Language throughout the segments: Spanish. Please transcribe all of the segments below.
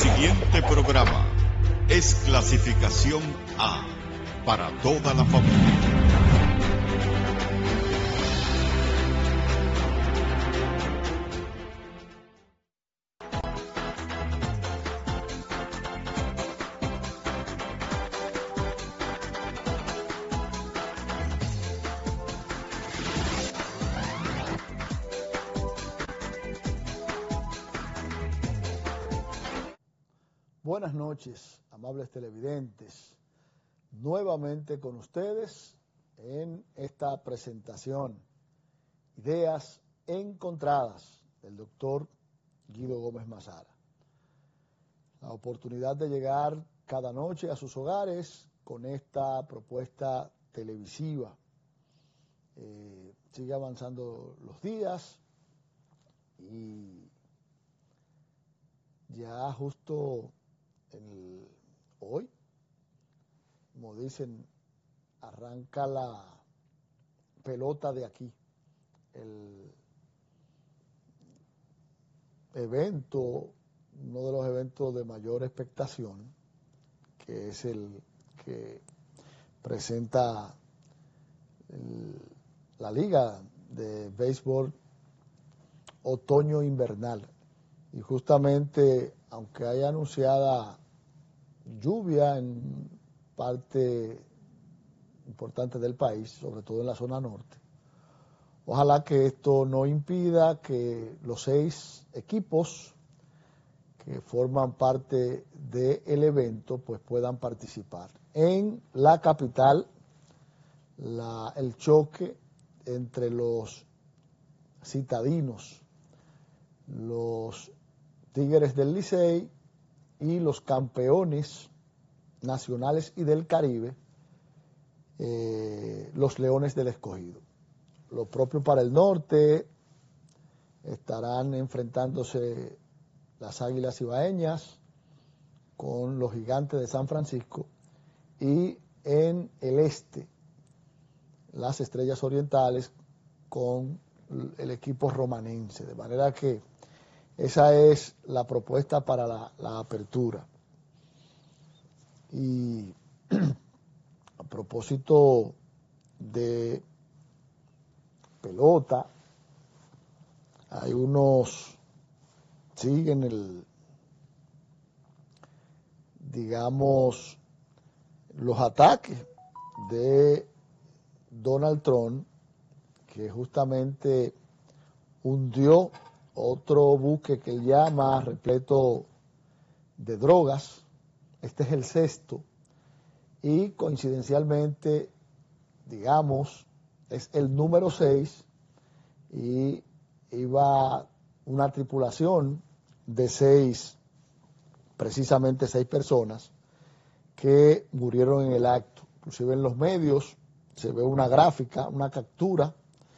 siguiente programa es clasificación A para toda la familia. Buenas noches, amables televidentes. Nuevamente con ustedes en esta presentación, Ideas Encontradas, del doctor Guido Gómez Mazara. La oportunidad de llegar cada noche a sus hogares con esta propuesta televisiva. Sigue avanzando los días y ya justo hoy, como dicen, arranca la pelota de aquí, el evento, uno de los eventos de mayor expectación, que es el que presenta la Liga de Béisbol Otoño-Invernal. Y justamente, aunque haya anunciada lluvia en parte importante del país, sobre todo en la zona norte, ojalá que esto no impida que los 6 equipos que forman parte del evento pues puedan participar. En la capital, el choque entre los citadinos, los Tigres del Licey y los campeones nacionales y del Caribe, los Leones del Escogido. Lo propio para el norte, estarán enfrentándose las Águilas Ibaeñas con los Gigantes de San Francisco, y en el este, las Estrellas Orientales con el equipo romanense. De manera que esa es la propuesta para la apertura. Y a propósito de pelota, hay unos, siguen los ataques de Donald Trump, que justamente hundió otro buque que él llama repleto de drogas. Este es el 6º y coincidencialmente, es el número 6, y iba una tripulación de precisamente 6 personas que murieron en el acto. Inclusive en los medios se ve una gráfica, una captura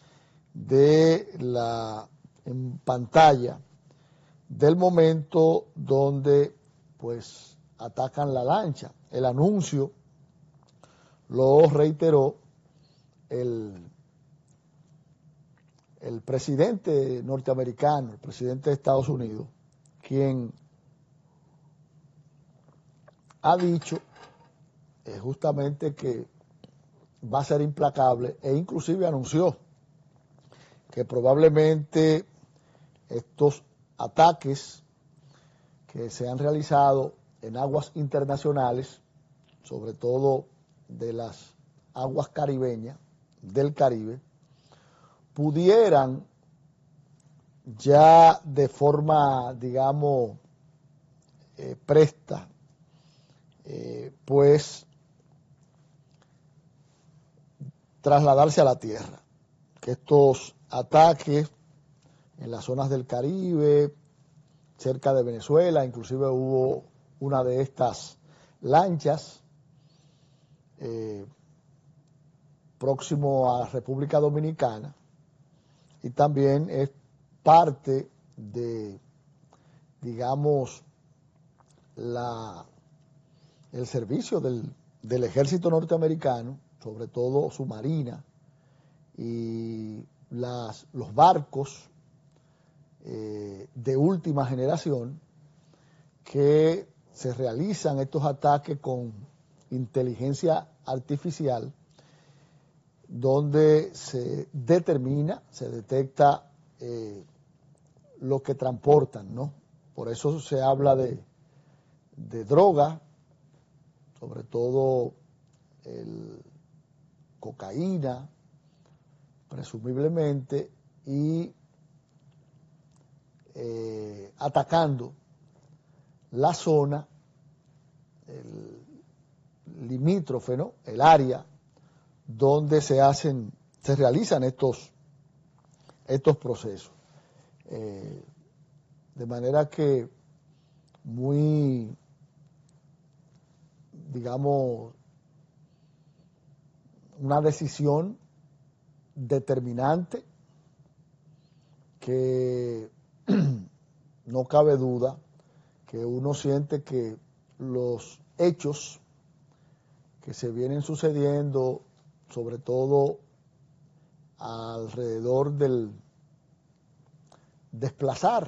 en pantalla del momento donde pues atacan la lancha. El anuncio lo reiteró el presidente norteamericano, el presidente de Estados Unidos, quien ha dicho justamente que va a ser implacable, e inclusive anunció que probablemente estos ataques que se han realizado en aguas internacionales, sobre todo de las aguas caribeñas, del Caribe, pudieran ya de forma, presta, pues trasladarse a la tierra. Que estos ataques en las zonas del Caribe, cerca de Venezuela, inclusive hubo una de estas lanchas próximo a República Dominicana, y también es parte de, el servicio del ejército norteamericano, sobre todo su marina, y los barcos de última generación que se realizan estos ataques con inteligencia artificial, donde se determina, se detecta lo que transportan, ¿no? Por eso se habla de droga, sobre todo cocaína, presumiblemente, y atacando la zona, el limítrofe, ¿no? El área donde se realizan estos procesos. De manera que muy, digamos, una decisión determinante que no cabe duda que uno siente que los hechos que se vienen sucediendo, sobre todo alrededor del desplazar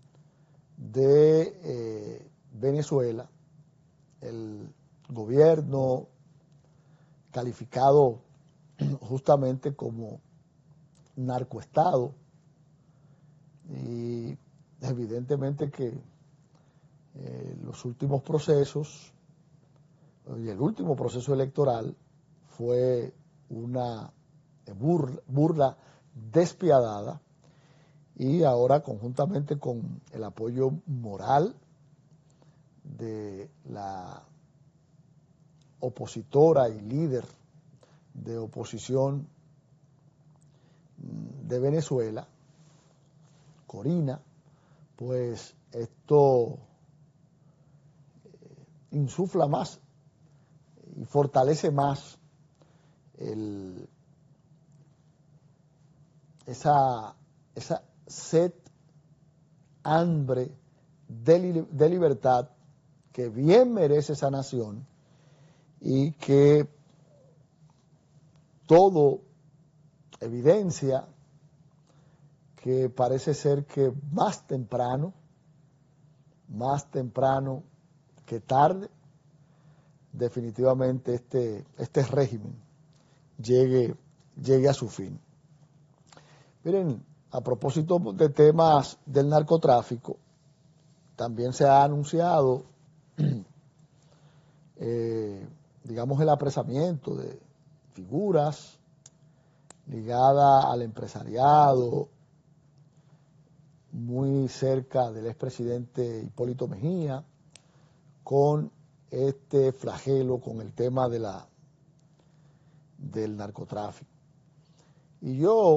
de Venezuela, el gobierno calificado justamente como narcoestado, y evidentemente que los últimos procesos y el último proceso electoral fue una burla despiadada, y ahora conjuntamente con el apoyo moral de la opositora y líder de oposición de Venezuela, Corina, pues esto insufla más y fortalece más esa sed, hambre de libertad que bien merece esa nación, y que todo evidencia que parece ser que más temprano que tarde, definitivamente este régimen llegue a su fin. Miren, a propósito de temas del narcotráfico, también se ha anunciado, digamos, el apresamiento de figuras ligadas al empresariado, muy cerca del expresidente Hipólito Mejía, con este flagelo, con el tema del narcotráfico. Y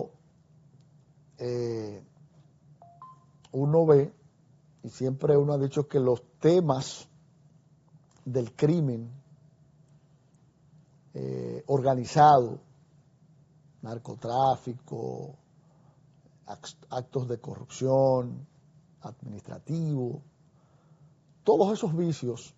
uno ve, y siempre uno ha dicho que los temas del crimen organizado, narcotráfico, actos de corrupción, administrativo, todos esos vicios,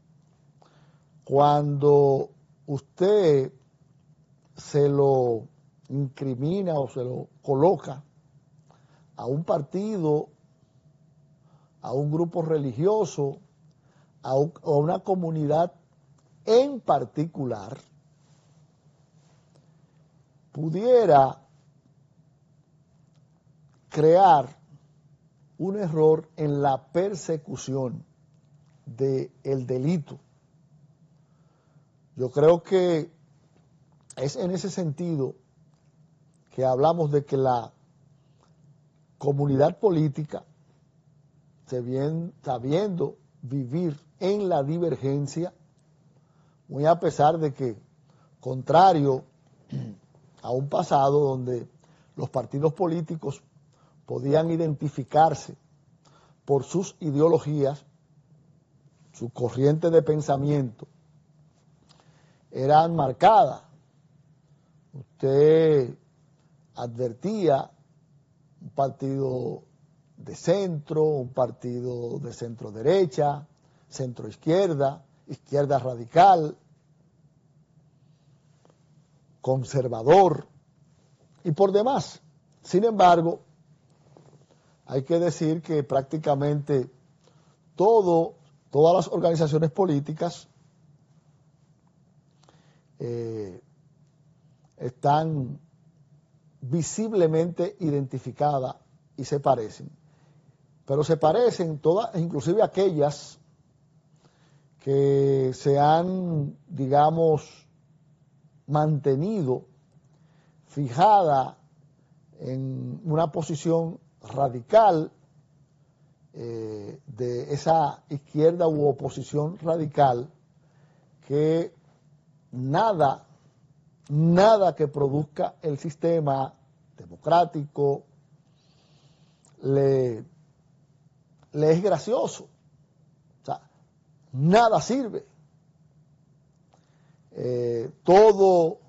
cuando usted se lo incrimina o se lo coloca a un partido, a un grupo religioso, a una comunidad en particular, pudiera crear un error en la persecución del delito. Yo creo que es en ese sentido que hablamos de que la comunidad política, sabiendo vivir en la divergencia, muy a pesar de que, contrario a un pasado donde los partidos políticos podían identificarse por sus ideologías, su corriente de pensamiento, eran marcadas. Usted advertía un partido de centro, un partido de centro derecha, centro izquierda, izquierda radical, conservador y por demás. Sin embargo, hay que decir que prácticamente todos todas las organizaciones políticas están visiblemente identificadas y se parecen. Pero se parecen todas, inclusive aquellas que se han, digamos, mantenido fijada en una posición radical de esa izquierda u oposición radical, que nada que produzca el sistema democrático le es gracioso. O sea, nada sirve. Todo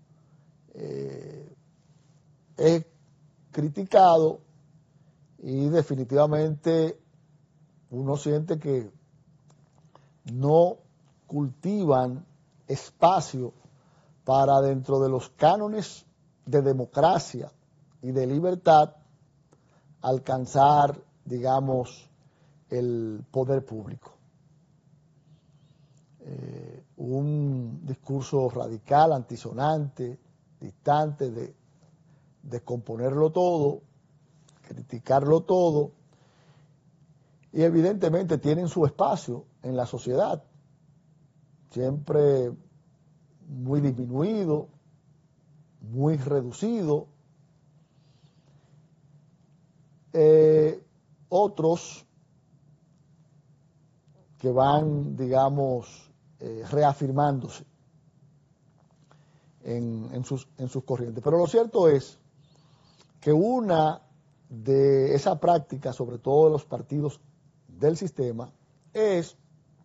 es criticado y definitivamente uno siente que no cultivan espacio para, dentro de los cánones de democracia y de libertad, alcanzar, digamos, el poder público. Un discurso radical, antisonante, distante de descomponerlo todo, criticarlo todo, y evidentemente tienen su espacio en la sociedad, siempre muy disminuido, muy reducido. Otros que van, digamos, reafirmándose en sus corrientes. Pero lo cierto es que una de esa práctica, sobre todo de los partidos del sistema, es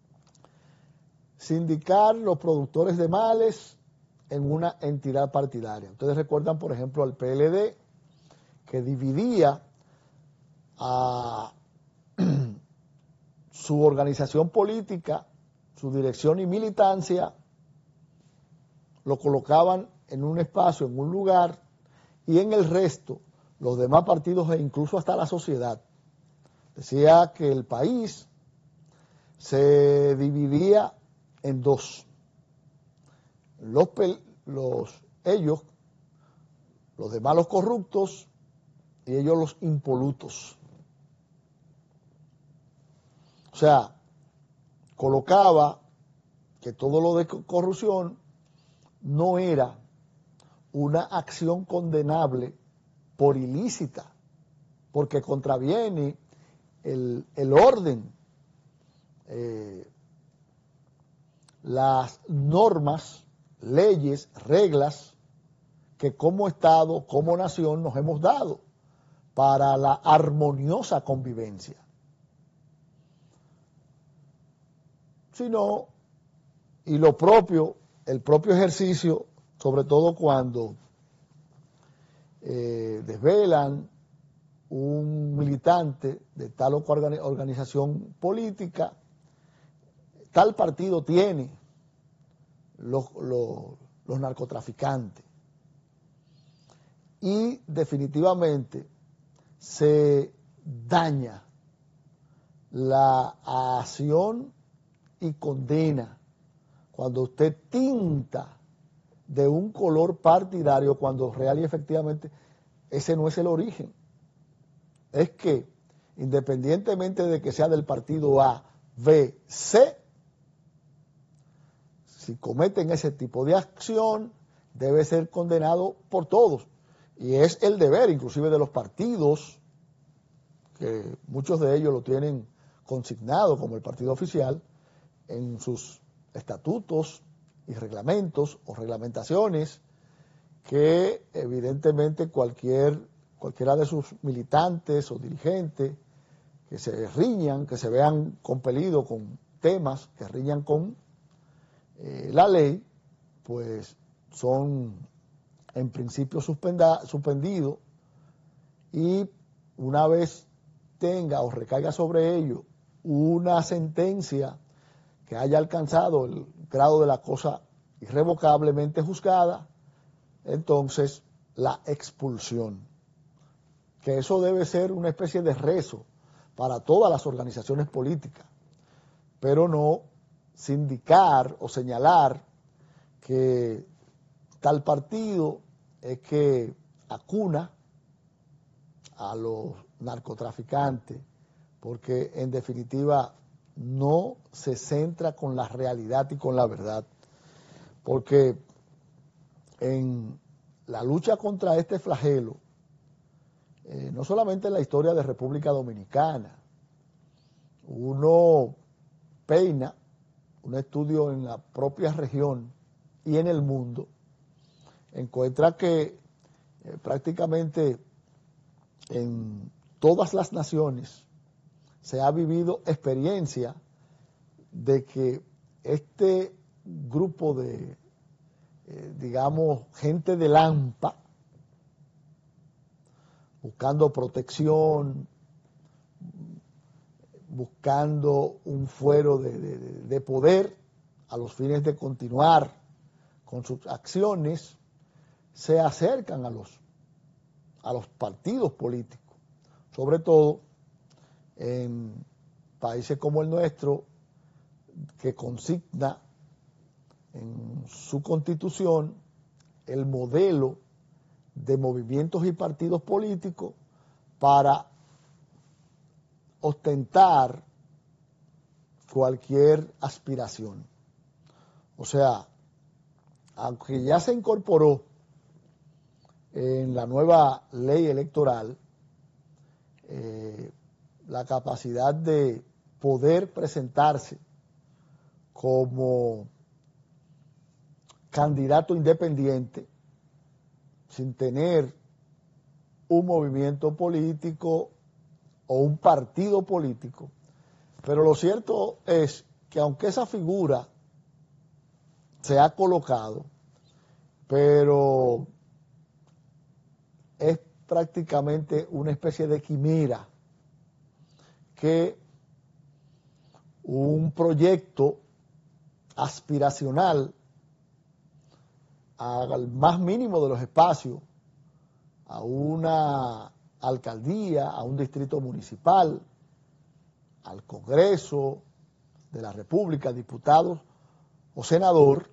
sindicar los productores de males en una entidad partidaria. Ustedes recuerdan, por ejemplo, al PLD, que dividía a su organización política, su dirección y militancia, lo colocaban en un espacio, en un lugar, y en el resto, los demás partidos e incluso hasta la sociedad. Decía que el país se dividía en dos. Ellos, los demás los corruptos, y ellos los impolutos. O sea, colocaba que todo lo de corrupción no era una acción condenable por ilícita, porque contraviene el orden, las normas, leyes, reglas que como Estado, como nación nos hemos dado para la armoniosa convivencia. Sino, y el propio ejercicio, sobre todo cuando desvelan un militante de tal o cual organización política, tal partido tiene los narcotraficantes. Y definitivamente se daña la acción y condena cuando usted tinta de un color partidario, cuando real y efectivamente ese no es el origen. Es que independientemente de que sea del partido A, B, C, si cometen ese tipo de acción, debe ser condenado por todos. Y es el deber, inclusive de los partidos, que muchos de ellos lo tienen consignado como el partido oficial, en sus estatutos y reglamentos o reglamentaciones, que evidentemente cualquiera de sus militantes o dirigentes que se riñan, que se vean compelidos con temas que riñan con la ley, pues son en principio suspendidos, y una vez tenga o recaiga sobre ello una sentencia que haya alcanzado el grado de la cosa irrevocablemente juzgada, entonces la expulsión. Que eso debe ser una especie de rezo para todas las organizaciones políticas. pero no sindicar o señalar que tal partido es que acuna a los narcotraficantes, porque en definitiva no se centra con la realidad y con la verdad, porque en la lucha contra este flagelo, no solamente en la historia de República Dominicana, uno peina un estudio en la propia región y en el mundo, encuentra que prácticamente en todas las naciones se ha vivido experiencia de que este grupo de, digamos, gente de Lampa, buscando protección, buscando un fuero de poder a los fines de continuar con sus acciones, se acercan a los partidos políticos, sobre todo en países como el nuestro, que consigna en su constitución el modelo de movimientos y partidos políticos para ostentar cualquier aspiración. O sea, aunque ya se incorporó en la nueva ley electoral la capacidad de poder presentarse como candidato independiente sin tener un movimiento político o un partido político, pero lo cierto es que aunque esa figura se ha colocado, pero es prácticamente una especie de quimera que un proyecto aspiracional al más mínimo de los espacios, a una alcaldía, a un distrito municipal, al Congreso de la República, diputados o senador,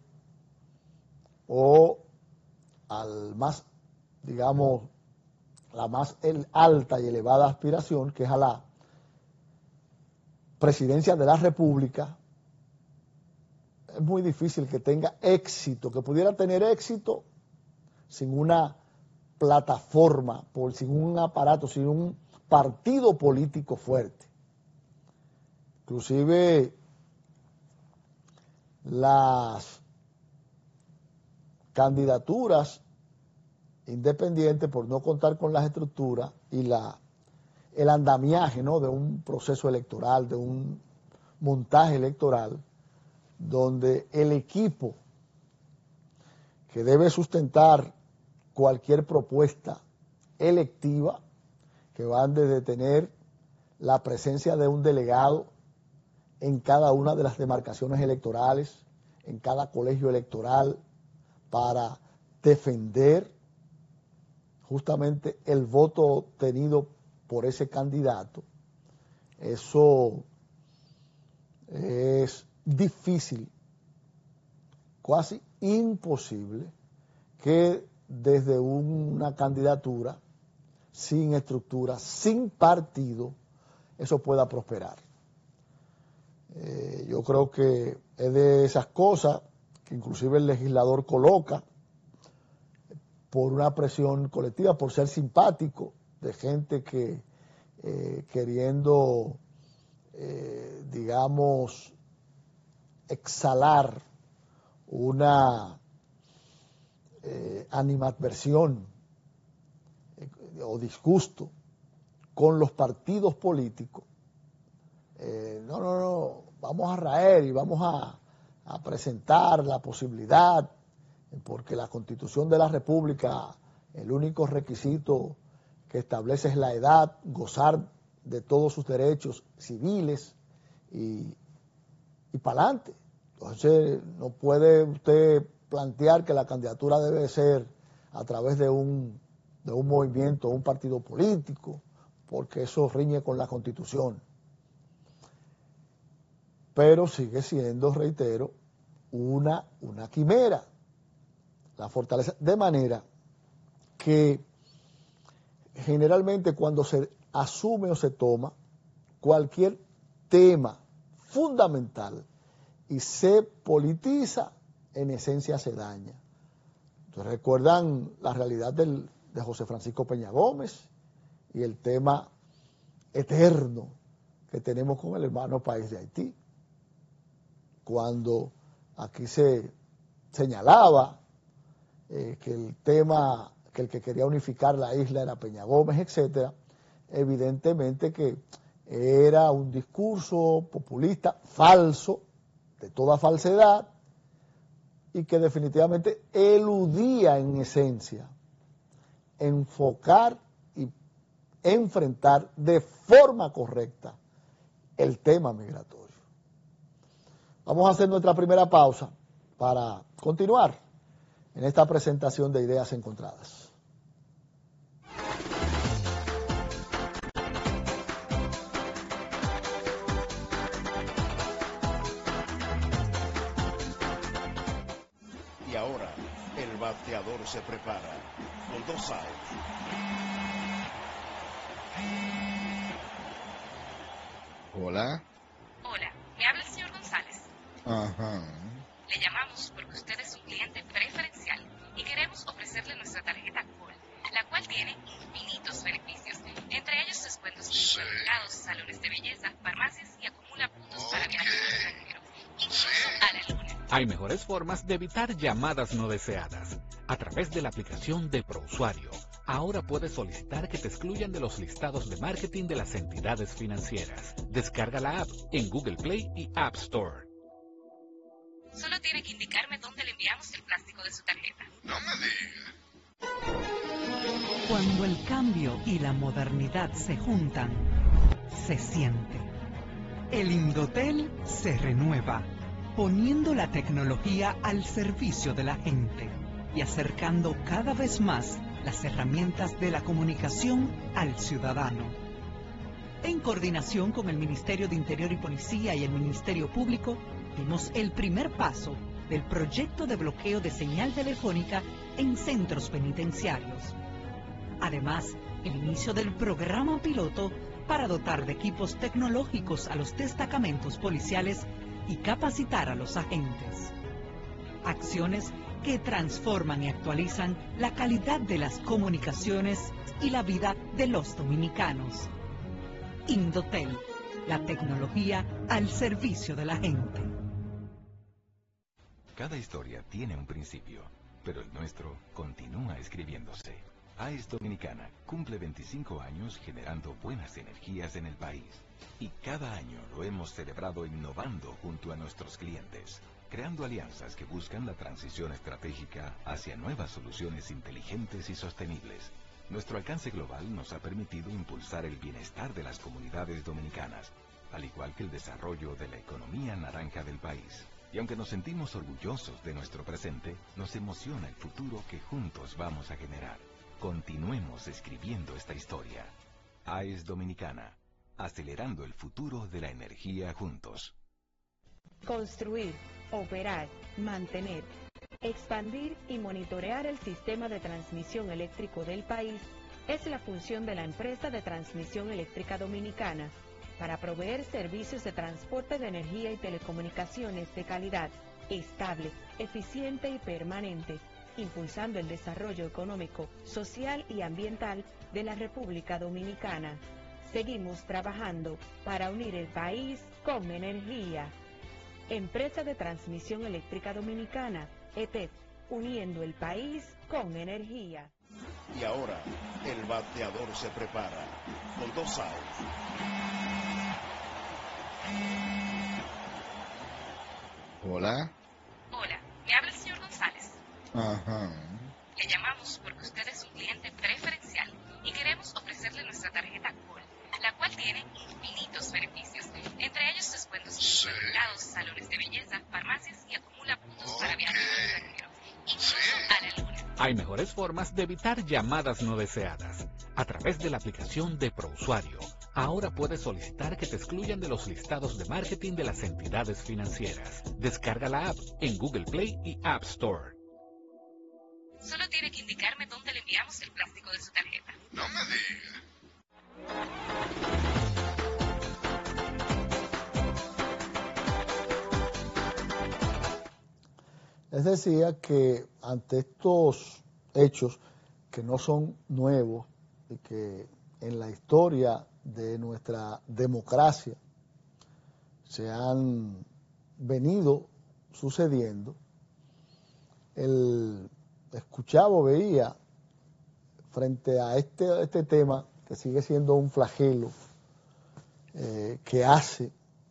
o al más, digamos, la más alta y elevada aspiración, que es a la presidencia de la República, es muy difícil que tenga éxito, que pudiera tener éxito sin una plataforma, sin un aparato, sin un partido político fuerte. Inclusive las candidaturas independientes, por no contar con las estructuras y el andamiaje, ¿no?, de un proceso electoral, de un montaje electoral, donde el equipo que debe sustentar cualquier propuesta electiva, que van desde tener la presencia de un delegado en cada una de las demarcaciones electorales, en cada colegio electoral, para defender justamente el voto obtenido por ese candidato. Eso es difícil, casi imposible, que desde una candidatura sin estructura, sin partido, eso pueda prosperar. Yo creo que es de esas cosas que inclusive el legislador coloca por una presión colectiva, por ser simpático, de gente que queriendo, digamos, exhalar una animadversión o disgusto con los partidos políticos. No, vamos a raer y vamos a presentar la posibilidad, porque la Constitución de la República, el único requisito que establece es la edad, gozar de todos sus derechos civiles y para adelante. Entonces, no puede usted plantear que la candidatura debe ser a través de un movimiento, un partido político, porque eso riñe con la Constitución. pero sigue siendo, reitero, una quimera, la fortaleza, de manera que generalmente cuando se asume o se toma cualquier tema fundamental y se politiza, en esencia se daña. Entonces recuerdan la realidad de José Francisco Peña Gómez y el tema eterno que tenemos con el hermano país de Haití, cuando aquí se señalaba que el tema, que el que quería unificar la isla era Peña Gómez, etcétera. Evidentemente que era un discurso populista falso, de toda falsedad, y que definitivamente eludía en esencia enfocar y enfrentar de forma correcta el tema migratorio. Vamos a hacer nuestra primera pausa para continuar en esta presentación de ideas encontradas. Y ahora el bateador se prepara con 2 outs. Hola. Hola, me habla el señor González. Ajá. Le llamamos porque usted es un cliente preferencial y queremos ofrecerle nuestra tarjeta Gold, la cual tiene infinitos beneficios, entre ellos descuentos en supermercados, salones de belleza, farmacias y acumula puntos para viajar al extranjero, incluso a la luna. Hay mejores formas de evitar llamadas no deseadas. A través de la aplicación de ProUsuario, ahora puedes solicitar que te excluyan de los listados de marketing de las entidades financieras. Descarga la app en Google Play y App Store. Solo tiene que indicarme dónde le enviamos el plástico de su tarjeta. No me digas. Cuando el cambio y la modernidad se juntan, se siente. El Indotel se renueva, poniendo la tecnología al servicio de la gente y acercando cada vez más las herramientas de la comunicación al ciudadano. En coordinación con el Ministerio de Interior y Policía y el Ministerio Público, dimos el primer paso del proyecto de bloqueo de señal telefónica en centros penitenciarios. Además, el inicio del programa piloto para dotar de equipos tecnológicos a los destacamentos policiales y capacitar a los agentes. Acciones que transforman y actualizan la calidad de las comunicaciones y la vida de los dominicanos. Indotel, la tecnología al servicio de la gente. Cada historia tiene un principio, pero el nuestro continúa escribiéndose. AES Dominicana cumple 25 años generando buenas energías en el país. Y cada año lo hemos celebrado innovando junto a nuestros clientes, creando alianzas que buscan la transición estratégica hacia nuevas soluciones inteligentes y sostenibles. Nuestro alcance global nos ha permitido impulsar el bienestar de las comunidades dominicanas, al igual que el desarrollo de la economía naranja del país. Y aunque nos sentimos orgullosos de nuestro presente, nos emociona el futuro que juntos vamos a generar. Continuemos escribiendo esta historia. AES Dominicana, acelerando el futuro de la energía juntos. Construir, operar, mantener, expandir y monitorear el sistema de transmisión eléctrico del país es la función de la empresa de transmisión eléctrica dominicana para proveer servicios de transporte de energía y telecomunicaciones de calidad, estable, eficiente y permanente, impulsando el desarrollo económico, social y ambiental de la República Dominicana. Seguimos trabajando para unir el país con energía. Empresa de Transmisión Eléctrica Dominicana, ETED, uniendo el país con energía. Y ahora el bateador se prepara con 2 outs. Hola. Hola, me habla el señor González. Ajá. Le llamamos porque usted es un cliente preferencial y queremos ofrecerle nuestra tarjeta Gold, la cual tiene infinitos beneficios, entre ellos descuentos en supermercados, salones de belleza, farmacias y acumula puntos para viajar al extranjero, incluso a la luna. Hay mejores formas de evitar llamadas no deseadas. A través de la aplicación de ProUsuario, Ahora puedes solicitar que te excluyan de los listados de marketing de las entidades financieras. Descarga la app en Google Play y App Store. Solo tiene que indicarme dónde le enviamos el plástico de su tarjeta. No me diga. Les decía que ante estos hechos que no son nuevos y que en la historia de nuestra democracia se han venido sucediendo, escuchaba o veía frente a este tema que sigue siendo un flagelo que hace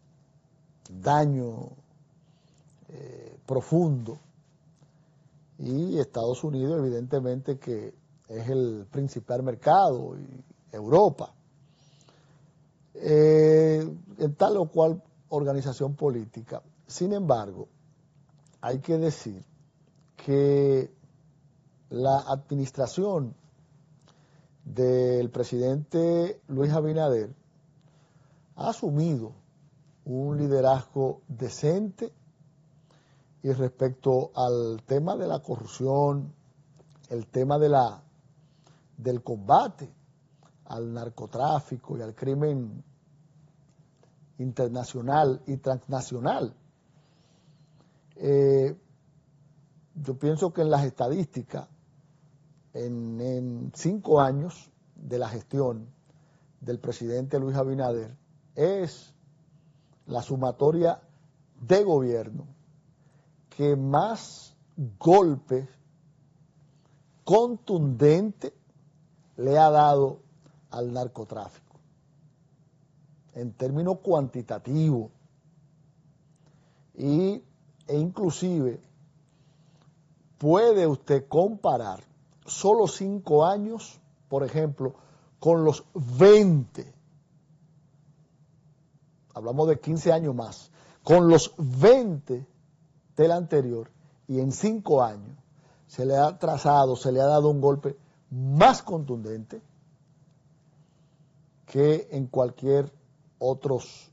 daño profundo, y Estados Unidos evidentemente que es el principal mercado, y Europa, en tal o cual organización política. Sin embargo, hay que decir que la administración del presidente Luis Abinader ha asumido un liderazgo decente, y respecto al tema de la corrupción, el tema del combate al narcotráfico y al crimen internacional y transnacional, yo pienso que en las estadísticas, en 5 años de la gestión del presidente Luis Abinader, es la sumatoria de gobierno que más golpes contundentes le ha dado al narcotráfico en términos cuantitativos, e inclusive puede usted comparar solo 5 años, por ejemplo, con los 20, hablamos de 15 años más, con los 20 del anterior, y en 5 años se le ha trazado, se le ha dado un golpe más contundente que en cualquier otros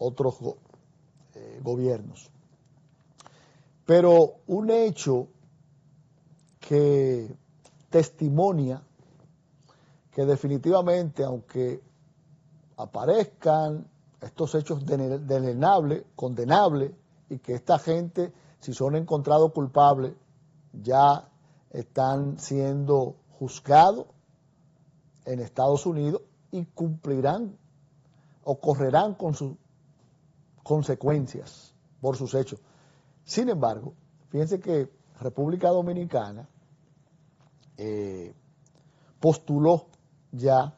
gobiernos. Pero un hecho que testimonia que definitivamente, aunque aparezcan estos hechos deleznables, condenables, y que esta gente, si son encontrados culpables, ya están siendo juzgados en Estados Unidos y cumplirán o correrán con sus consecuencias por sus hechos. Sin embargo, fíjense que República Dominicana postuló ya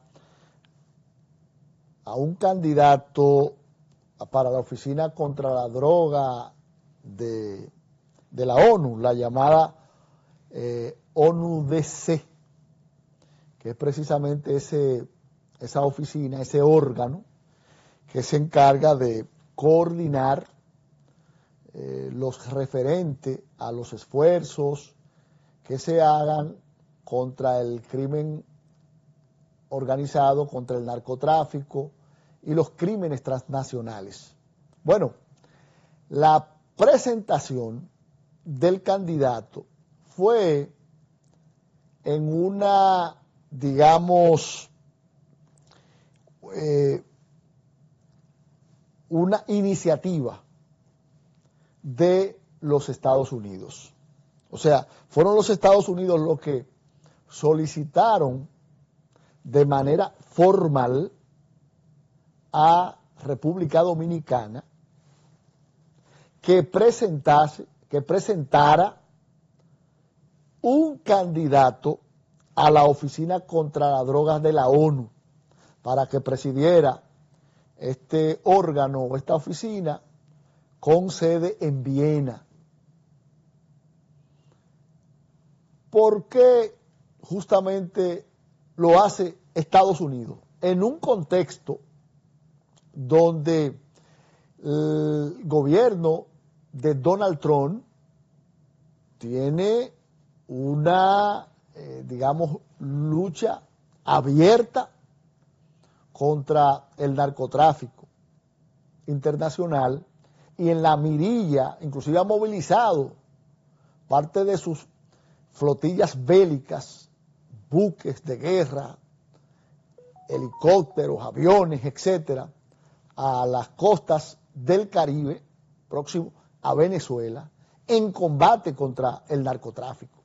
a un candidato para la Oficina contra la Droga de la ONU, la llamada ONU-DC, que es precisamente esa oficina, ese órgano que se encarga de coordinar los referentes a los esfuerzos que se hagan contra el crimen organizado, contra el narcotráfico y los crímenes transnacionales. Bueno, la presentación del candidato fue en una, digamos, una iniciativa de los Estados Unidos. O sea, fueron los Estados Unidos los que solicitaron de manera formal a República Dominicana que presentara un candidato a la Oficina contra las Drogas de la ONU para que presidiera este órgano o esta oficina con sede en Viena. ¿Por qué justamente lo hace Estados Unidos? En un contexto donde el gobierno de Donald Trump tiene una, digamos, lucha abierta contra el narcotráfico internacional y en la mirilla, inclusive ha movilizado parte de sus flotillas bélicas, buques de guerra, helicópteros, aviones, etcétera, a las costas del Caribe, próximo a Venezuela, en combate contra el narcotráfico.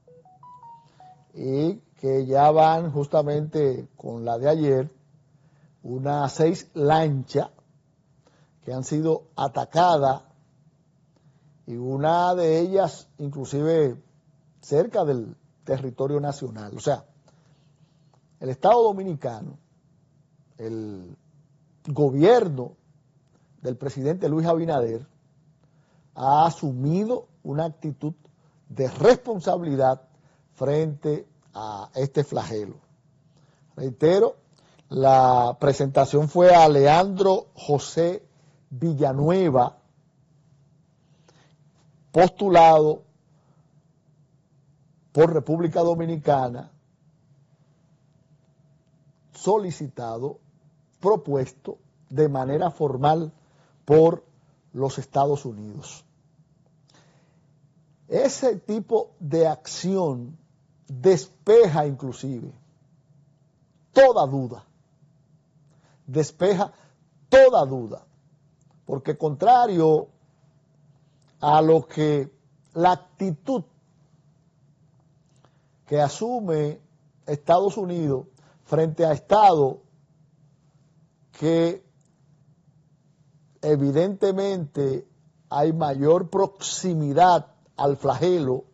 Y que ya van justamente con la de ayer, unas 6 lanchas que han sido atacadas y una de ellas inclusive cerca del territorio nacional. O sea, el Estado Dominicano, el gobierno del presidente Luis Abinader ha asumido una actitud de responsabilidad frente a este flagelo. Reitero, la presentación fue a Leandro José Villanueva, postulado por República Dominicana, solicitado, propuesto de manera formal por los Estados Unidos. Ese tipo de acción despeja inclusive toda duda, porque contrario a lo que la actitud que asume Estados Unidos frente a Estados que evidentemente hay mayor proximidad al flagelo,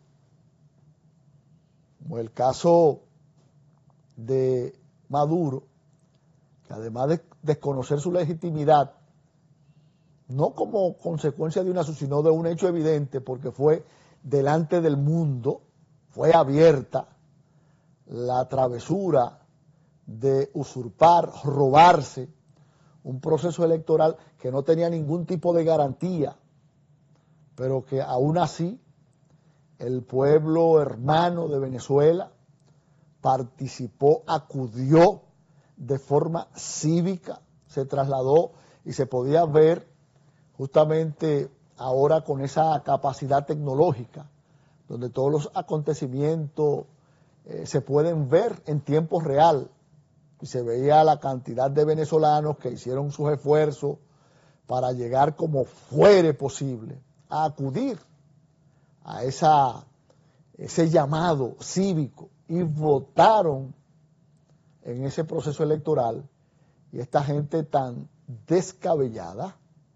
como el caso de Maduro, que además de desconocer su legitimidad, no como consecuencia de una sino de un hecho evidente, porque fue delante del mundo, fue abierta la travesura de usurpar, robarse un proceso electoral que no tenía ningún tipo de garantía, pero que aún así el pueblo hermano de Venezuela participó, acudió de forma cívica, se trasladó y se podía ver justamente ahora con esa capacidad tecnológica, donde todos los acontecimientos se pueden ver en tiempo real, y se veía la cantidad de venezolanos que hicieron sus esfuerzos para llegar como fuere posible a acudir a ese llamado cívico y votaron en ese proceso electoral. Y esta gente tan descabellada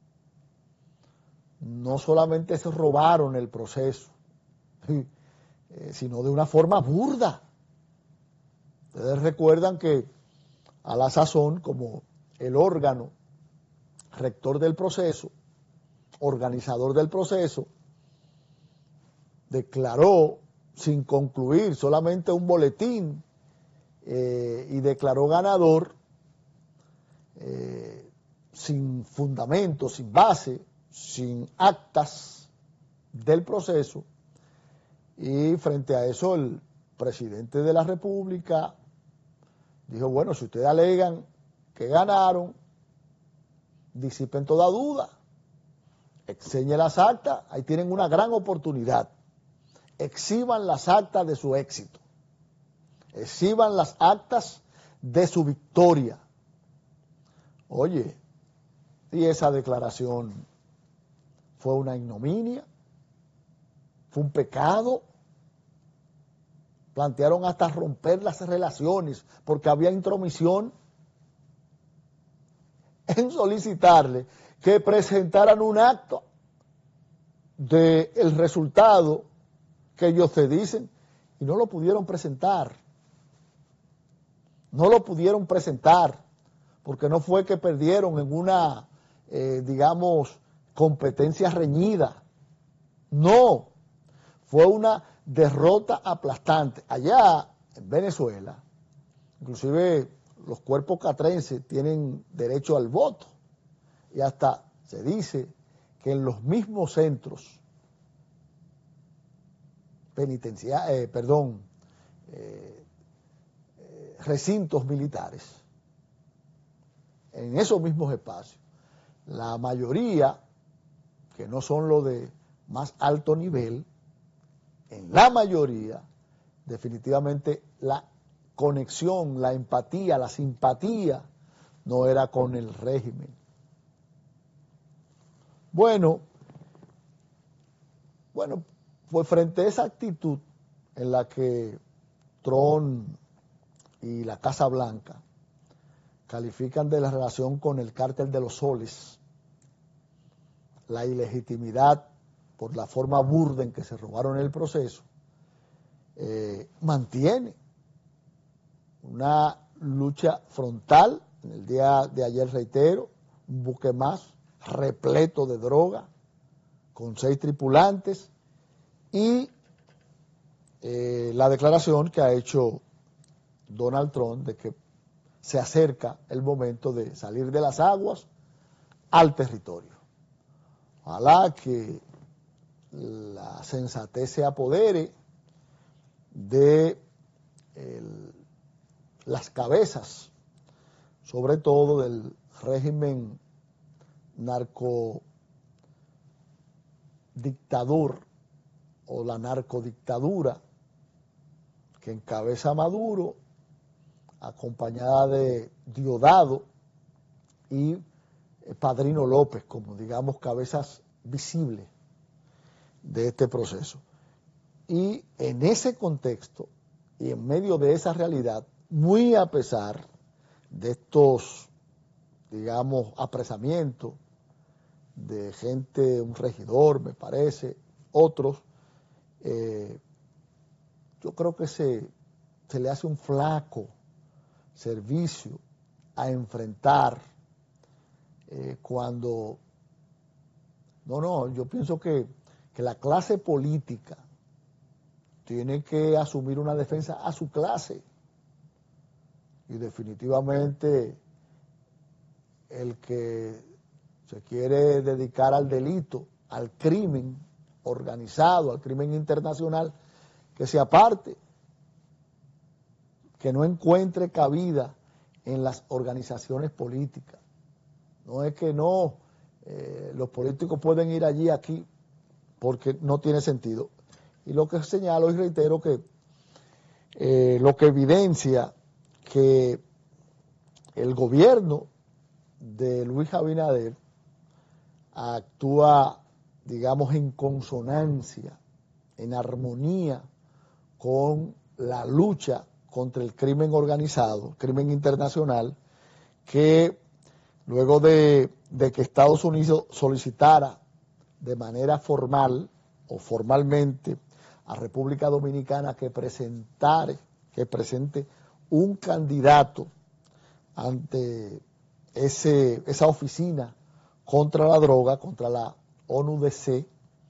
no solamente se robaron el proceso, sino de una forma burda. Ustedes recuerdan que a la sazón, como el órgano rector del proceso, organizador del proceso, declaró sin concluir solamente un boletín y declaró ganador sin fundamento, sin base, sin actas del proceso, y frente a eso el presidente de la República dijo, bueno, si ustedes alegan que ganaron, disipen toda duda, enseñen las actas, ahí tienen una gran oportunidad, exhiban las actas de su éxito, exhiban las actas de su victoria. Oye, y esa declaración fue una ignominia, fue un pecado. Plantearon hasta romper las relaciones porque había intromisión en solicitarle que presentaran un acto del resultado que ellos se dicen, y no lo pudieron presentar. No lo pudieron presentar porque no fue que perdieron en una, digamos, competencia reñida. No, fue una derrota aplastante. Allá en Venezuela, inclusive los cuerpos catrenses tienen derecho al voto, y hasta se dice que en los mismos centros recintos militares, en esos mismos espacios. La mayoría, que no son los de más alto nivel, en la mayoría, definitivamente la conexión, la empatía, la simpatía no era con el régimen. Bueno, pues frente a esa actitud en la que Trump y la Casa Blanca califican de la relación con el cártel de los soles, la ilegitimidad por la forma burda en que se robaron el proceso, mantiene una lucha frontal. En el día de ayer, reitero, un buque más repleto de droga, con 6 tripulantes, y la declaración que ha hecho Donald Trump de que se acerca el momento de salir de las aguas al territorio. Ojalá que la sensatez se apodere de las cabezas, sobre todo del régimen narcodictador o la narcodictadura que encabeza Maduro, acompañada de Diosdado y Padrino López, como digamos cabezas visibles de este proceso. Y en ese contexto y en medio de esa realidad, muy a pesar de estos, digamos, apresamientos de gente, un regidor, me parece, otros, yo creo que se le hace un flaco servicio a enfrentar cuando... yo pienso que la clase política tiene que asumir una defensa a su clase, y definitivamente el que se quiere dedicar al delito, al crimen organizado, al crimen internacional, que se aparte, que no encuentre cabida en las organizaciones políticas. No es que los políticos pueden ir allí, aquí, porque no tiene sentido. Y lo que señalo y reitero que lo que evidencia que el gobierno de Luis Abinader actúa, digamos, en consonancia, en armonía con la lucha contra el crimen organizado, crimen internacional, que luego de que Estados Unidos solicitara de manera formal o formalmente a República Dominicana que presente un candidato ante esa oficina contra la droga, contra la ONUDC,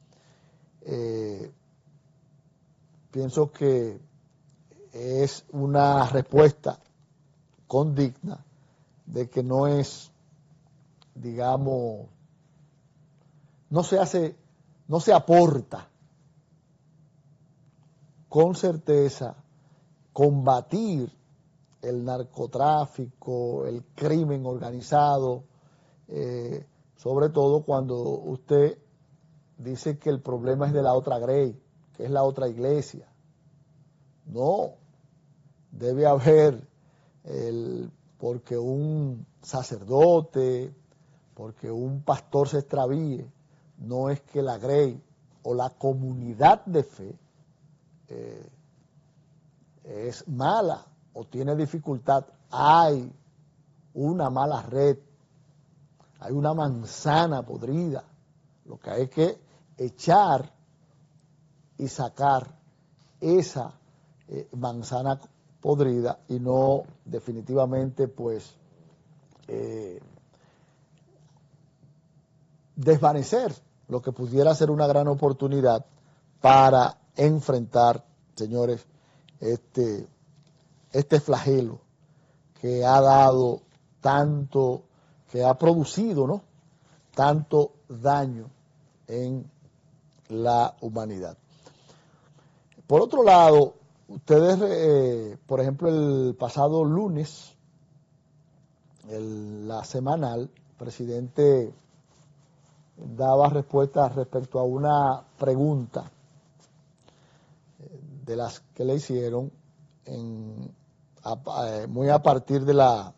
pienso que es una respuesta condigna de que no es, digamos, no se aporta con certeza combatir el narcotráfico, el crimen organizado, sobre todo cuando usted dice que el problema es de la otra grey, que es la otra iglesia. No, debe haber, porque un sacerdote, porque un pastor se extravíe, no es que la grey o la comunidad de fe es mala o tiene dificultad. Hay una mala red, hay una manzana podrida. Lo que hay que echar y sacar esa manzana podrida y no definitivamente pues desvanecer lo que pudiera ser una gran oportunidad para enfrentar, señores, este flagelo que ha dado tanto, que ha producido, ¿no?, tanto daño en la humanidad. Por otro lado, ustedes, por ejemplo, el pasado lunes, la semanal, el presidente daba respuesta respecto a una pregunta de las que le hicieron muy a partir de la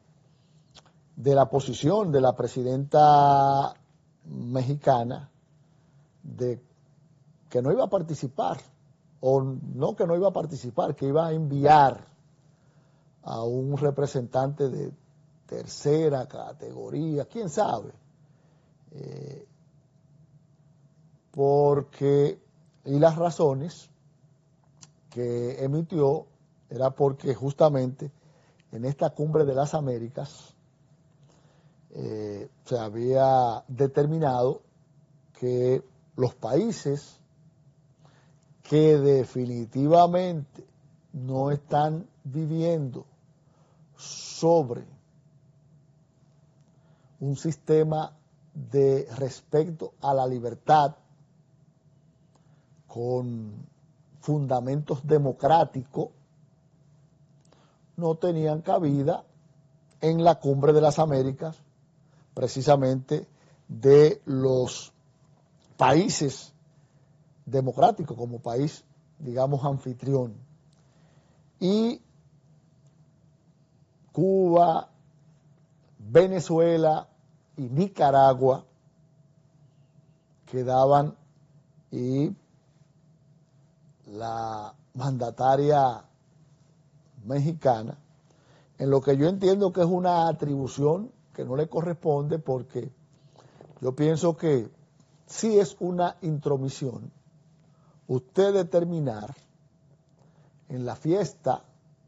posición de la presidenta mexicana de que no iba a participar, o no que no iba a participar, que iba a enviar a un representante de tercera categoría, quién sabe, y las razones que emitió era porque justamente en esta cumbre de las Américas se había determinado que los países que definitivamente no están viviendo sobre un sistema de respeto a la libertad con fundamentos democráticos, no tenían cabida en la Cumbre de las Américas, precisamente de los países democráticos como país, digamos, anfitrión. Y Cuba, Venezuela y Nicaragua quedaban, y la mandataria mexicana, en lo que yo entiendo que es una atribución que no le corresponde, porque yo pienso que sí es una intromisión usted determinar en la fiesta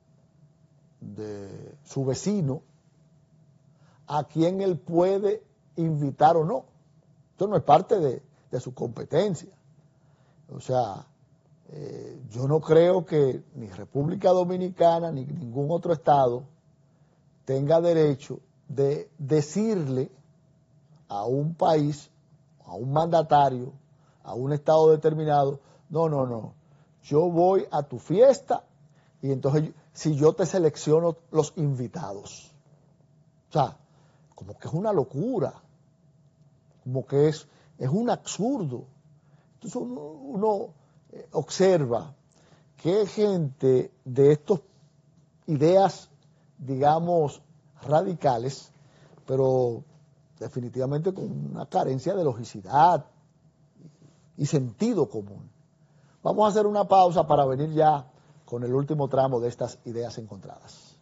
de su vecino a quién él puede invitar o no. Esto no es parte de su competencia. O sea, yo no creo que ni República Dominicana ni ningún otro estado tenga derecho de decirle a un país, a un mandatario, a un estado determinado, no, yo voy a tu fiesta y entonces si yo te selecciono los invitados. O sea, como que es una locura, como que es un absurdo. Entonces uno observa que hay gente de estas ideas, digamos, radicales, pero definitivamente con una carencia de logicidad y sentido común. Vamos a hacer una pausa para venir ya con el último tramo de estas ideas encontradas.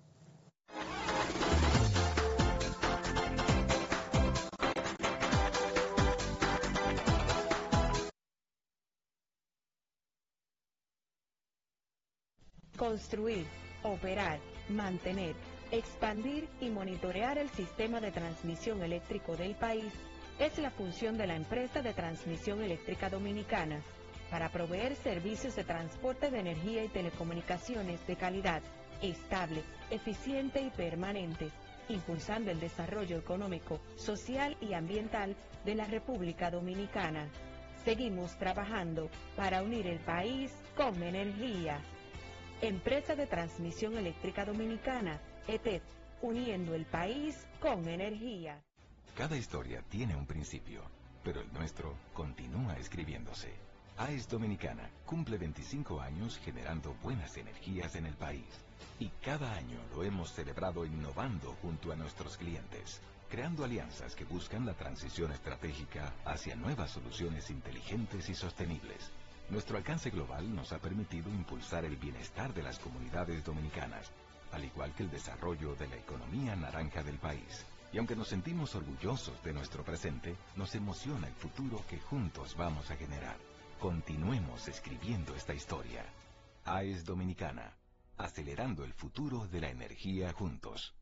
Construir, operar, mantener, expandir y monitorear el sistema de transmisión eléctrico del país es la función de la empresa de transmisión eléctrica dominicana para proveer servicios de transporte de energía y telecomunicaciones de calidad, estable, eficiente y permanente, impulsando el desarrollo económico, social y ambiental de la República Dominicana. Seguimos trabajando para unir el país con energía. Empresa de Transmisión Eléctrica Dominicana, ETED, uniendo el país con energía. Cada historia tiene un principio, pero el nuestro continúa escribiéndose. AES Dominicana cumple 25 años generando buenas energías en el país. Y cada año lo hemos celebrado innovando junto a nuestros clientes, creando alianzas que buscan la transición estratégica hacia nuevas soluciones inteligentes y sostenibles. Nuestro alcance global nos ha permitido impulsar el bienestar de las comunidades dominicanas, al igual que el desarrollo de la economía naranja del país. Y aunque nos sentimos orgullosos de nuestro presente, nos emociona el futuro que juntos vamos a generar. Continuemos escribiendo esta historia. AES Dominicana, acelerando el futuro de la energía juntos.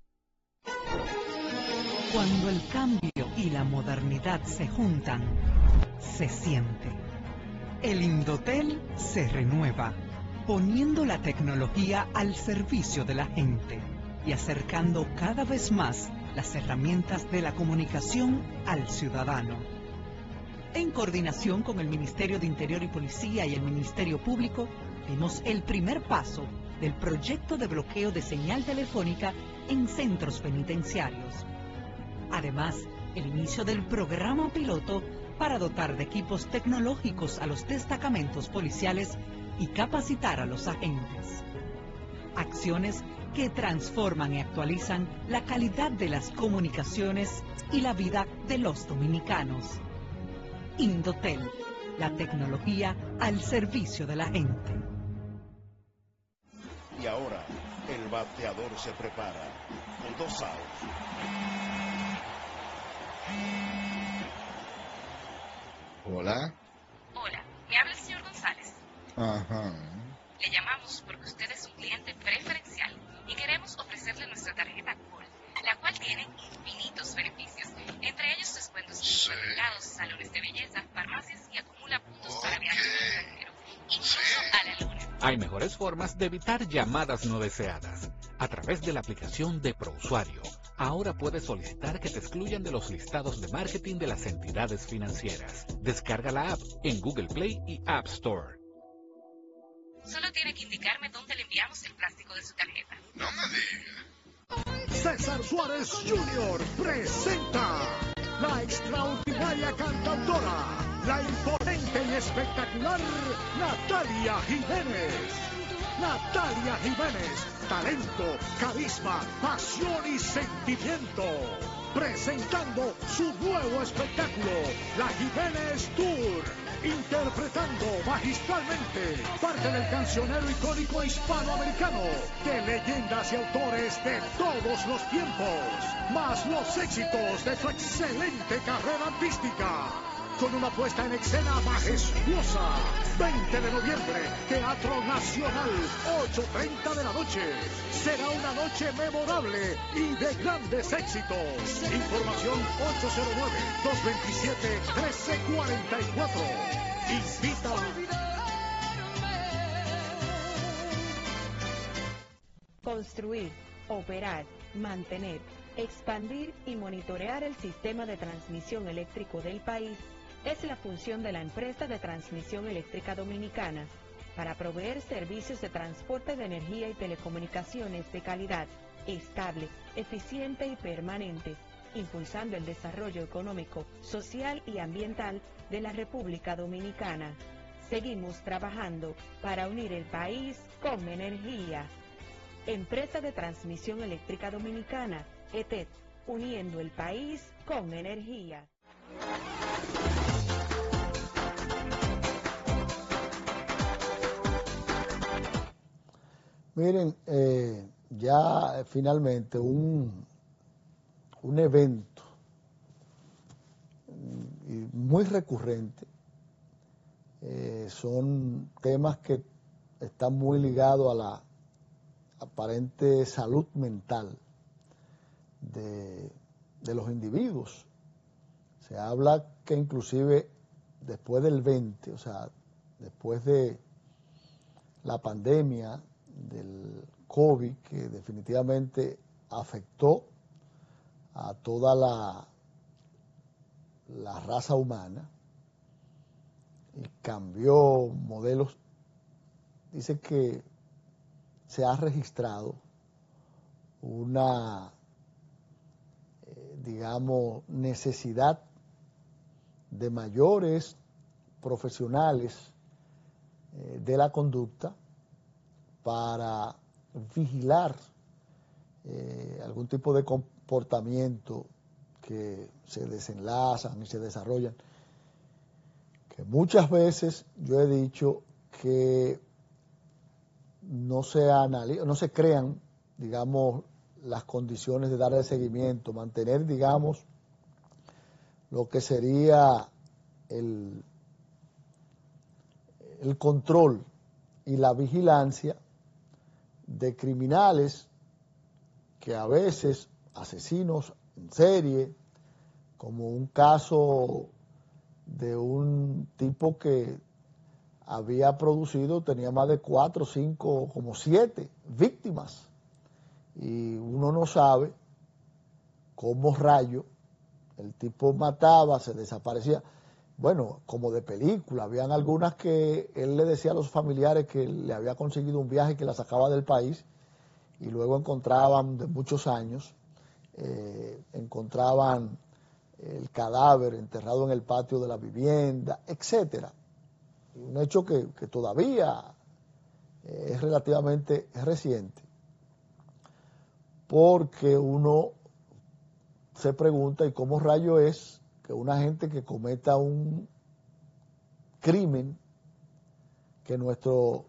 Cuando el cambio y la modernidad se juntan, se siente. El Indotel se renueva, poniendo la tecnología al servicio de la gente y acercando cada vez más las herramientas de la comunicación al ciudadano. En coordinación con el Ministerio de Interior y Policía y el Ministerio Público, dimos el primer paso del proyecto de bloqueo de señal telefónica en centros penitenciarios. Además, el inicio del programa piloto para dotar de equipos tecnológicos a los destacamentos policiales y capacitar a los agentes. Acciones que transforman y actualizan la calidad de las comunicaciones y la vida de los dominicanos. Indotel, la tecnología al servicio de la gente. Y ahora, el bateador se prepara con 2 outs. Hola. Hola, me habla el señor González. Ajá. Le llamamos porque usted es un cliente preferencial y queremos ofrecerle nuestra tarjeta Col, la cual tiene infinitos beneficios, entre ellos descuentos en supermercados, salones de belleza, farmacias y acumula puntos para viajes al extranjero, incluso a la luna. Hay mejores formas de evitar llamadas no deseadas. A través de la aplicación de ProUsuario, ahora puedes solicitar que te excluyan de los listados de marketing de las entidades financieras. Descarga la app en Google Play y App Store. Solo tiene que indicarme dónde le enviamos el plástico de su tarjeta. No me diga. César Suárez Jr. presenta la extraordinaria cantautora, la imponente y espectacular Natalia Jiménez. Natalia Jiménez, talento, carisma, pasión y sentimiento. Presentando su nuevo espectáculo, La Jiménez Tour. Interpretando magistralmente parte del cancionero icónico hispanoamericano, de leyendas y autores de todos los tiempos, más los éxitos de su excelente carrera artística. Con una puesta en escena majestuosa. 20 de noviembre, Teatro Nacional, 8:30 de la noche. Será una noche memorable y de grandes éxitos. Información 809-227-1344. Invita. Construir, operar, mantener, expandir y monitorear el sistema de transmisión eléctrico del país es la función de la empresa de transmisión eléctrica dominicana para proveer servicios de transporte de energía y telecomunicaciones de calidad, estable, eficiente y permanente, impulsando el desarrollo económico, social y ambiental de la República Dominicana. Seguimos trabajando para unir el país con energía. Empresa de Transmisión Eléctrica Dominicana, ETED, uniendo el país con energía. Miren, ya finalmente un evento muy recurrente, son temas que están muy ligados a la aparente salud mental de los individuos. Se habla que inclusive después del 20, o sea, después de la pandemia del COVID, que definitivamente afectó a toda la raza humana y cambió modelos, dice que se ha registrado una, digamos, necesidad de mayores profesionales de la conducta para vigilar algún tipo de comportamiento que se desenlazan y se desarrollan, que muchas veces yo he dicho que no se crean, digamos, las condiciones de darle seguimiento, mantener, digamos, lo que sería el control y la vigilancia de criminales que a veces, asesinos en serie, como un caso de un tipo que había producido, tenía más de 4, 5, como 7 víctimas, y uno no sabe cómo rayo el tipo mataba, se desaparecía. Bueno, como de película, habían algunas que él le decía a los familiares que le había conseguido un viaje que la sacaba del país y luego encontraban de muchos años, encontraban el cadáver enterrado en el patio de la vivienda, etcétera. Un hecho que todavía es relativamente reciente, porque uno se pregunta, ¿y cómo rayo es que una gente que cometa un crimen que nuestro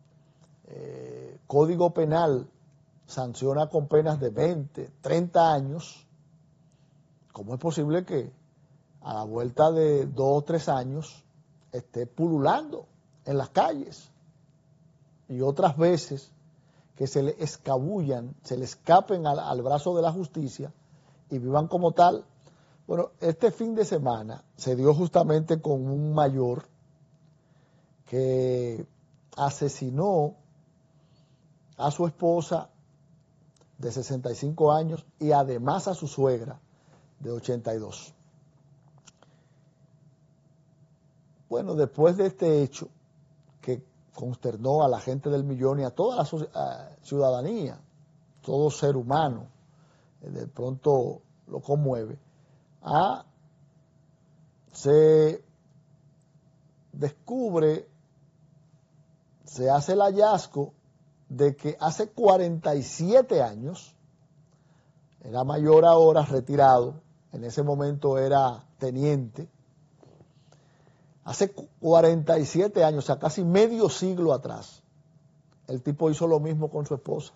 Código Penal sanciona con penas de 20, 30 años, cómo es posible que a la vuelta de 2 o 3 años esté pululando en las calles? Y otras veces que se le escabullan, se le escapen al brazo de la justicia y vivan como tal. Bueno, este fin de semana se dio justamente con un mayor que asesinó a su esposa de 65 años y además a su suegra de 82. Bueno, después de este hecho que consternó a la gente del Millón y a toda la ciudadanía, todo ser humano, de pronto lo conmueve, se descubre, se hace el hallazgo de que hace 47 años, era mayor ahora, retirado, en ese momento era teniente, hace 47 años, o sea, casi medio siglo atrás, el tipo hizo lo mismo con su esposa.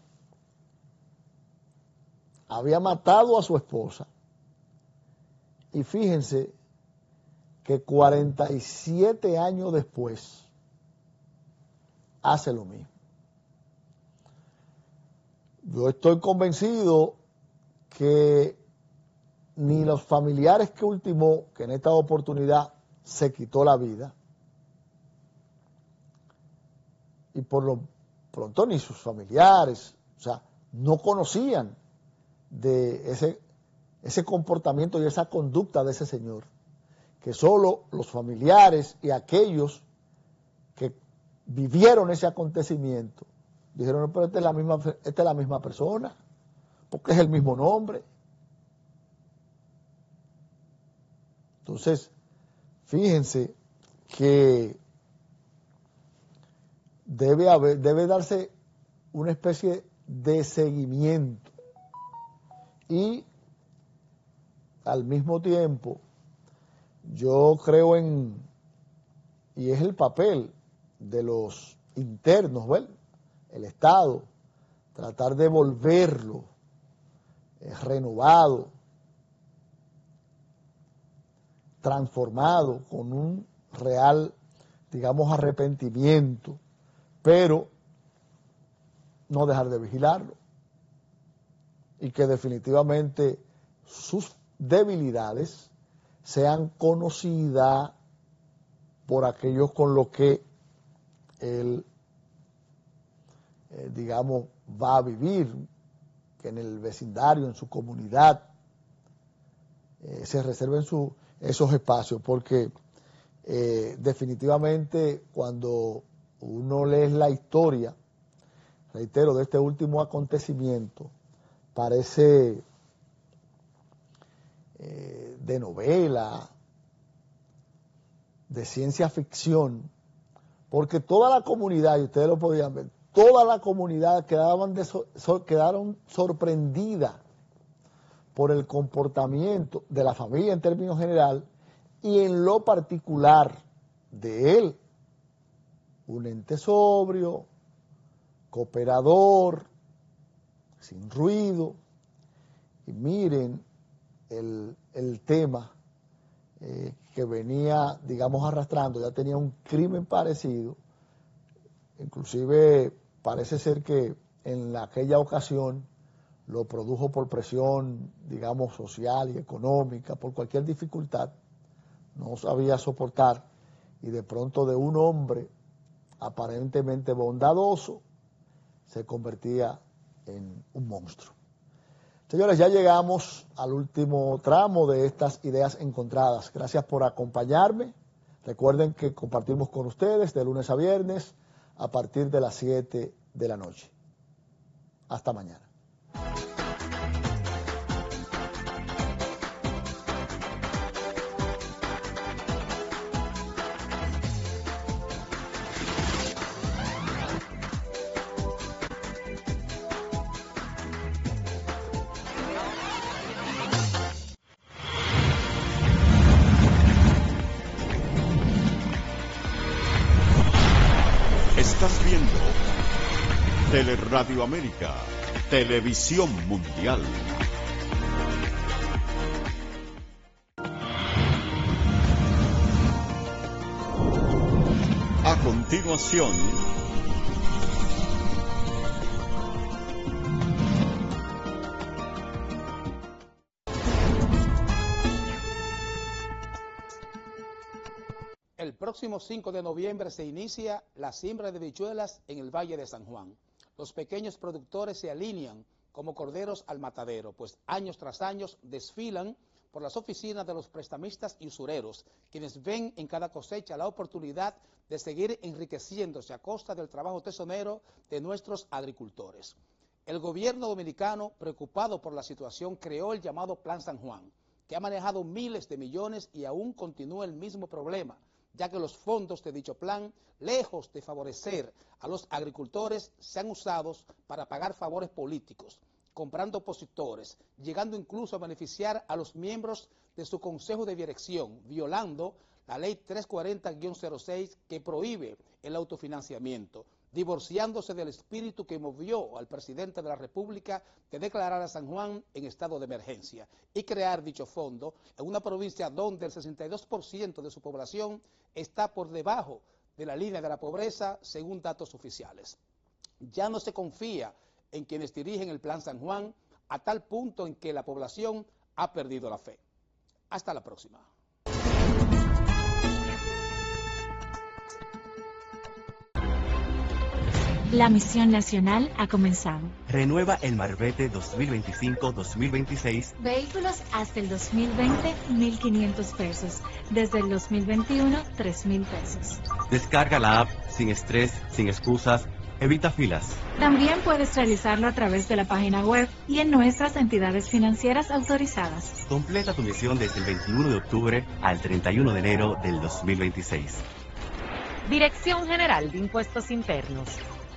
Había matado a su esposa y fíjense que 47 años después hace lo mismo. Yo estoy convencido que ni los familiares que ultimó, que en esta oportunidad se quitó la vida, y por lo pronto ni sus familiares, o sea, no conocían de ese comportamiento y esa conducta de ese señor, que solo los familiares y aquellos que vivieron ese acontecimiento dijeron, no, pero esta es la misma persona, porque es el mismo nombre. Entonces, fíjense que debe darse una especie de seguimiento y al mismo tiempo yo creo y es el papel de los internos, ¿verdad? El Estado, tratar de volverlo renovado, transformado, con un real, digamos, arrepentimiento, pero no dejar de vigilarlo y que definitivamente sus debilidades sean conocidas por aquellos con los que él, digamos, va a vivir, que en el vecindario, en su comunidad, se reserven esos espacios, porque definitivamente cuando uno lee la historia, reitero, de este último acontecimiento, parece de novela, de ciencia ficción, porque toda la comunidad, y ustedes lo podían ver, toda la comunidad quedaron sorprendidas por el comportamiento de la familia en términos general y en lo particular de él, un ente sobrio, cooperador, sin ruido. Y miren el tema que venía, digamos, arrastrando, ya tenía un crimen parecido, inclusive parece ser que en aquella ocasión lo produjo por presión, digamos, social y económica, por cualquier dificultad, no sabía soportar, y de pronto de un hombre aparentemente bondadoso se convertía en un monstruo. Señores, ya llegamos al último tramo de estas ideas encontradas. Gracias por acompañarme. Recuerden que compartimos con ustedes de lunes a viernes a partir de las 7 de la noche. Hasta mañana. Estás viendo Teleradio América, Televisión Mundial. A continuación, el próximo 5 de noviembre se inicia la siembra de habichuelas en el Valle de San Juan. Los pequeños productores se alinean como corderos al matadero, pues años tras años desfilan por las oficinas de los prestamistas y usureros, quienes ven en cada cosecha la oportunidad de seguir enriqueciéndose a costa del trabajo tesonero de nuestros agricultores. El gobierno dominicano, preocupado por la situación, creó el llamado Plan San Juan, que ha manejado miles de millones y aún continúa el mismo problema, ya que los fondos de dicho plan, lejos de favorecer a los agricultores, se han usado para pagar favores políticos, comprando opositores, llegando incluso a beneficiar a los miembros de su consejo de dirección, violando la ley 340-06 que prohíbe el autofinanciamiento, divorciándose del espíritu que movió al presidente de la República de declarar a San Juan en estado de emergencia y crear dicho fondo en una provincia donde el 62% de su población está por debajo de la línea de la pobreza, según datos oficiales. Ya no se confía en quienes dirigen el Plan San Juan, a tal punto en que la población ha perdido la fe. Hasta la próxima. La misión nacional ha comenzado. Renueva el Marbete 2025-2026. Vehículos hasta el 2020, 1.500 pesos. Desde el 2021, 3.000 pesos. Descarga la app sin estrés, sin excusas. Evita filas. También puedes realizarlo a través de la página web y en nuestras entidades financieras autorizadas. Completa tu misión desde el 21 de octubre al 31 de enero del 2026. Dirección General de Impuestos Internos.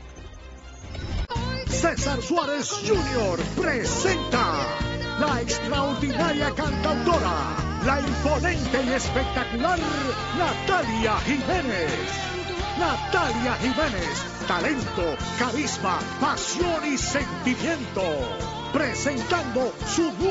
César Suárez Jr. presenta la extraordinaria cantautora, la imponente y espectacular Natalia Jiménez. Natalia Jiménez, talento, carisma, pasión y sentimiento, presentando su